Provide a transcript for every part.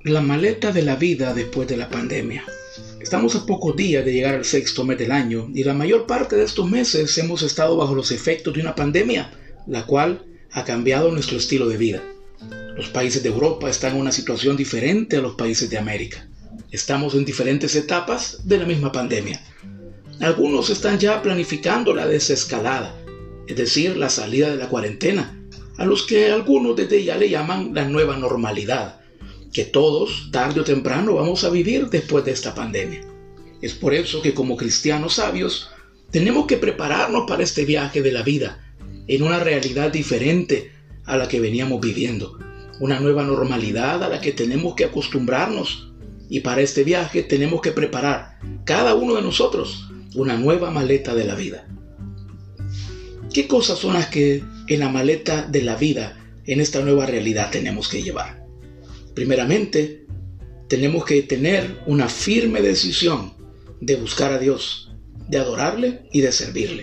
La maleta de la vida después de la pandemia. Estamos a pocos días de llegar al sexto mes del año y la mayor parte de estos meses hemos estado bajo los efectos de una pandemia, la cual ha cambiado nuestro estilo de vida. Los países de Europa están en una situación diferente a los países de América. Estamos en diferentes etapas de la misma pandemia. Algunos están ya planificando la desescalada, es decir, la salida de la cuarentena, a los que algunos desde ya le llaman la nueva normalidad, que todos, tarde o temprano, vamos a vivir después de esta pandemia. Es por eso que como cristianos sabios, tenemos que prepararnos para este viaje de la vida, en una realidad diferente a la que veníamos viviendo, una nueva normalidad a la que tenemos que acostumbrarnos, y para este viaje tenemos que preparar, cada uno de nosotros, una nueva maleta de la vida. ¿Qué cosas son las que en la maleta de la vida, en esta nueva realidad, tenemos que llevar? Primeramente, tenemos que tener una firme decisión de buscar a Dios, de adorarle y de servirle.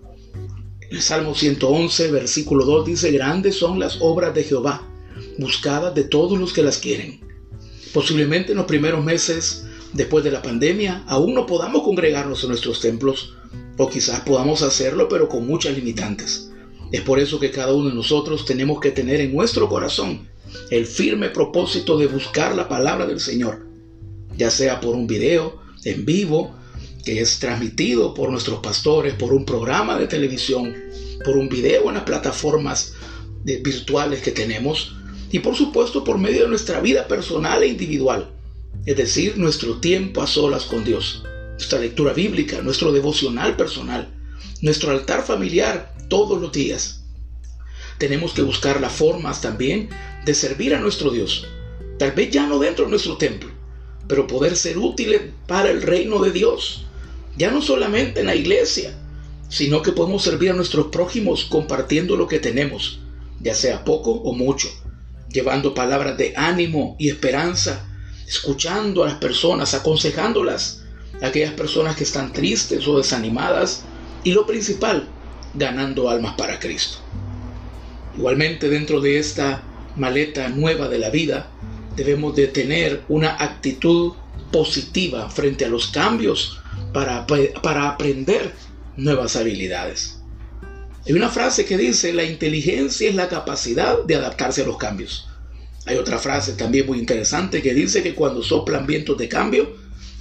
En el Salmo 111, versículo 2 dice: grandes son las obras de Jehová, buscadas de todos los que las quieren. Posiblemente en los primeros meses después de la pandemia aún no podamos congregarnos en nuestros templos, o quizás podamos hacerlo pero con muchas limitantes. Es por eso que cada uno de nosotros tenemos que tener en nuestro corazón el firme propósito de buscar la palabra del Señor, ya sea por un video en vivo que es transmitido por nuestros pastores, por un programa de televisión, por un video en las plataformas virtuales que tenemos, y por supuesto por medio de nuestra vida personal e individual, es decir, nuestro tiempo a solas con Dios, nuestra lectura bíblica, nuestro devocional personal, nuestro altar familiar todos los días. Tenemos que buscar las formas también de servir a nuestro Dios, tal vez ya no dentro de nuestro templo, pero poder ser útiles para el reino de Dios, ya no solamente en la iglesia, sino que podemos servir a nuestros prójimos compartiendo lo que tenemos, ya sea poco o mucho, llevando palabras de ánimo y esperanza, escuchando a las personas, aconsejándolas, a aquellas personas que están tristes o desanimadas, y lo principal, ganando almas para Cristo. Igualmente, dentro de esta maleta nueva de la vida, debemos de tener una actitud positiva frente a los cambios para aprender nuevas habilidades. Hay una frase que dice: la inteligencia es la capacidad de adaptarse a los cambios. Hay otra frase también muy interesante que dice que cuando soplan vientos de cambio,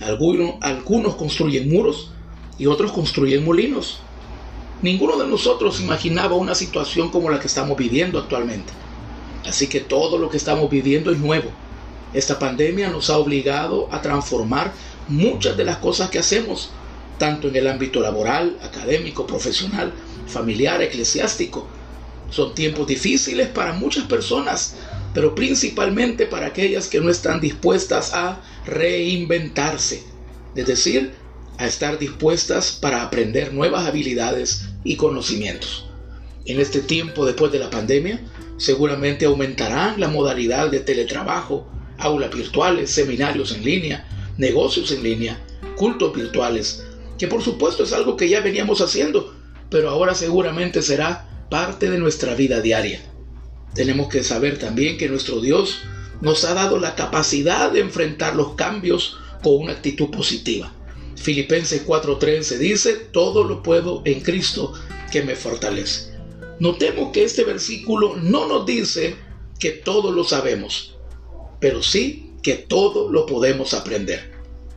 algunos construyen muros y otros construyen molinos. Ninguno de nosotros imaginaba una situación como la que estamos viviendo actualmente. Así que todo lo que estamos viviendo es nuevo. Esta pandemia nos ha obligado a transformar muchas de las cosas que hacemos, tanto en el ámbito laboral, académico, profesional, familiar, eclesiástico. Son tiempos difíciles para muchas personas, pero principalmente para aquellas que no están dispuestas a reinventarse, es decir, a estar dispuestas para aprender nuevas habilidades y conocimientos. En este tiempo después de la pandemia, seguramente aumentarán la modalidad de teletrabajo, aulas virtuales, seminarios en línea, negocios en línea, cultos virtuales, que por supuesto es algo que ya veníamos haciendo, pero ahora seguramente será parte de nuestra vida diaria. Tenemos que saber también que nuestro Dios nos ha dado la capacidad de enfrentar los cambios con una actitud positiva. Filipenses 4:13 dice: todo lo puedo en Cristo que me fortalece. Notemos que este versículo no nos dice que todo lo sabemos, pero sí que todo lo podemos aprender.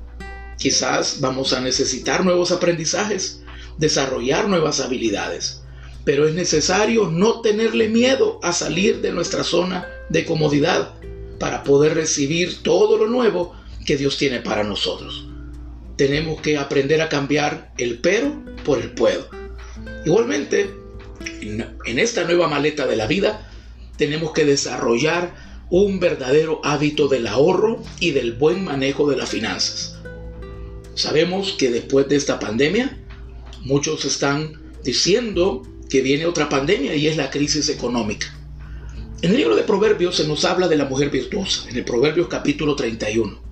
Quizás vamos a necesitar nuevos aprendizajes, desarrollar nuevas habilidades, pero es necesario no tenerle miedo a salir de nuestra zona de comodidad para poder recibir todo lo nuevo que Dios tiene para nosotros. Tenemos que aprender a cambiar el pero por el puedo. Igualmente, en esta nueva maleta de la vida, tenemos que desarrollar un verdadero hábito del ahorro y del buen manejo de las finanzas. Sabemos que después de esta pandemia, muchos están diciendo que viene otra pandemia y es la crisis económica. En el libro de Proverbios se nos habla de la mujer virtuosa, en el Proverbios capítulo 31.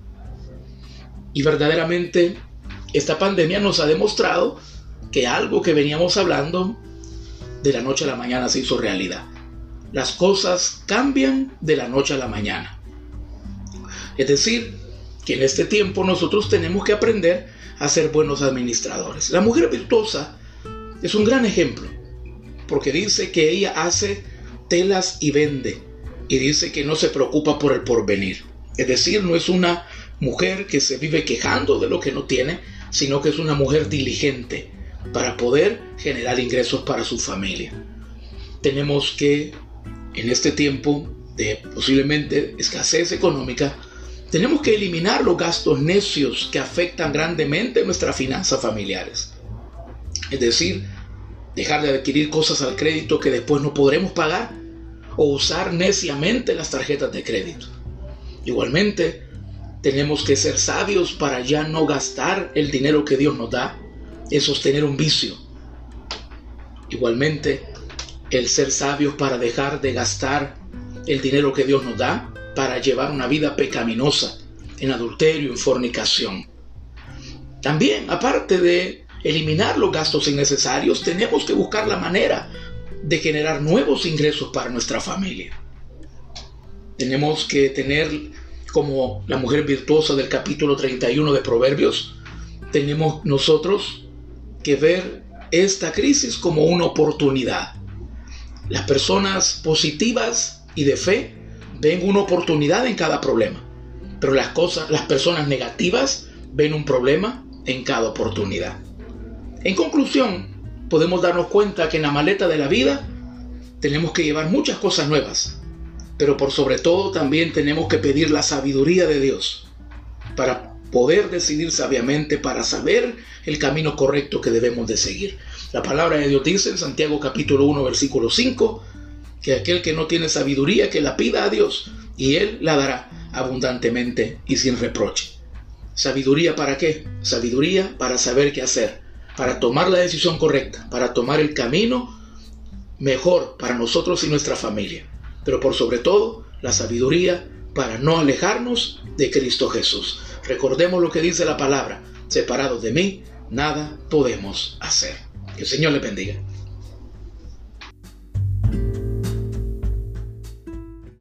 Y verdaderamente esta pandemia nos ha demostrado que algo que veníamos hablando de la noche a la mañana se hizo realidad. Las cosas cambian de la noche a la mañana. Es decir, que en este tiempo nosotros tenemos que aprender a ser buenos administradores. La mujer virtuosa es un gran ejemplo, porque dice que ella hace telas y vende, y dice que no se preocupa por el porvenir. Es decir, no es una mujer que se vive quejando de lo que no tiene, sino que es una mujer diligente para poder generar ingresos para su familia. Tenemos que, en este tiempo de posiblemente escasez económica, tenemos que eliminar los gastos necios que afectan grandemente nuestras finanzas familiares. Es decir, dejar de adquirir cosas al crédito que después no podremos pagar, o usar neciamente las tarjetas de crédito. Igualmente, tenemos que ser sabios para ya no gastar el dinero que Dios nos da en sostener un vicio. Igualmente, el ser sabios para dejar de gastar el dinero que Dios nos da para llevar una vida pecaminosa, en adulterio, en fornicación. También, aparte de eliminar los gastos innecesarios, tenemos que buscar la manera de generar nuevos ingresos para nuestra familia. Tenemos que tener, como la mujer virtuosa del capítulo 31 de Proverbios, tenemos nosotros que ver esta crisis como una oportunidad. Las personas positivas y de fe ven una oportunidad en cada problema, pero las personas negativas ven un problema en cada oportunidad. En conclusión, podemos darnos cuenta que en la maleta de la vida tenemos que llevar muchas cosas nuevas, pero por sobre todo también tenemos que pedir la sabiduría de Dios para poder decidir sabiamente, para saber el camino correcto que debemos de seguir. La palabra de Dios dice en Santiago capítulo 1 versículo 5 que aquel que no tiene sabiduría que la pida a Dios y Él la dará abundantemente y sin reproche. ¿Sabiduría para qué? Sabiduría para saber qué hacer, para tomar la decisión correcta, para tomar el camino mejor para nosotros y nuestra familia. Pero por sobre todo, la sabiduría para no alejarnos de Cristo Jesús. Recordemos lo que dice la palabra: separados de mí, nada podemos hacer. Que el Señor les bendiga.